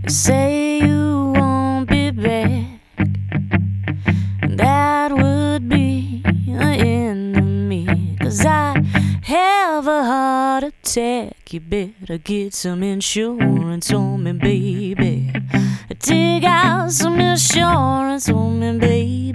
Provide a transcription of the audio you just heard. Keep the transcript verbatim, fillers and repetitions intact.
Say you won't be back, that would be the end of me. 'Cause I have a heart attack. You better get some insurance on me, baby. Take out some insurance on me, baby.